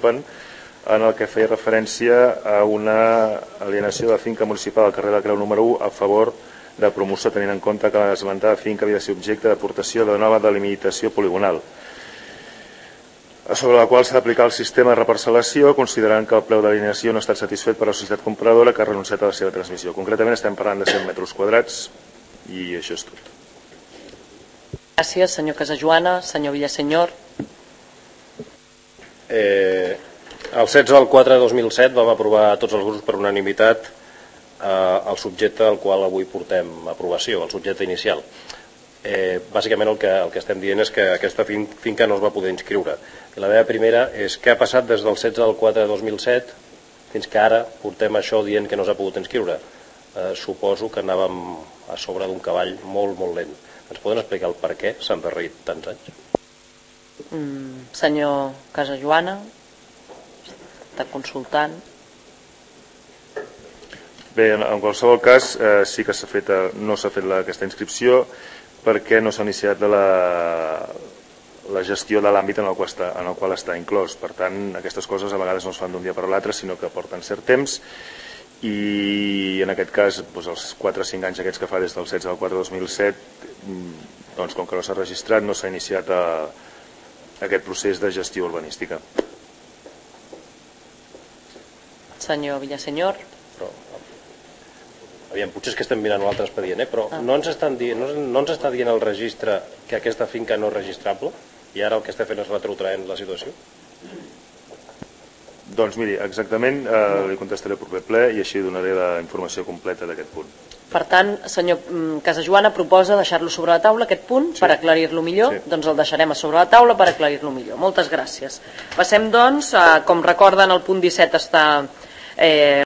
ocupen, en el que feia referència a una alienació de finca municipal al carrer de la Creu número 1 a favor de promoció, tenint en compte que l'esmentada finca havia de ser objecte d'aportació de nova delimitació poligonal, sobre la qual s'ha d'aplicar el sistema de reparcel·lació, considerant que el preu d'alineació no ha estat satisfet per la societat compradora, que ha renunciat a la seva transmissió. Concretament estem parlant de 100 metres quadrats i això és tot. Gràcies, senyor Casajoana. Senyor Villasenyor. El 16 del 4 de 2007 vam aprovar tots els grups per unanimitat el subjecte al qual avui portem aprovació, el subjecte inicial. Bàsicament el que estem dient és que aquesta finca no es va poder inscriure. I la meva primera és què ha passat des del 16 del 4 de 2007 fins que ara portem això dient que no s'ha pogut inscriure. Suposo que anàvem a sobre d'un cavall molt, molt lent. Ens poden explicar el per què s'han endarrerit tants anys? Senyor Casajoana, està consultant. Bé, en qualsevol cas, sí que no s'ha fet aquesta inscripció perquè no s'ha iniciat la gestió de l'àmbit en el qual està inclòs. Per tant, aquestes coses a vegades no es fan d'un dia per l'altre, sinó que porten cert temps, i en aquest cas els 4 o 5 anys aquests que fa des del 16 al 4 de 2007, com que no s'ha registrat, no s'ha iniciat aquest procés de gestió urbanística. Senyor Villasenyor. Aviam, potser és que estem mirant un altre expedient, però no ens està dient el registre que aquesta finca no és registrable i ara el que està fent és retrotraent la situació? Doncs miri, exactament li contestaré el proper ple i així donaré la informació completa d'aquest punt. Per tant, senyor Casajoana proposa deixar-lo sobre la taula, aquest punt, per aclarir-lo millor. Doncs el deixarem a sobre la taula per aclarir-lo millor. Moltes gràcies. Passem, doncs, com recorden, el punt 17 està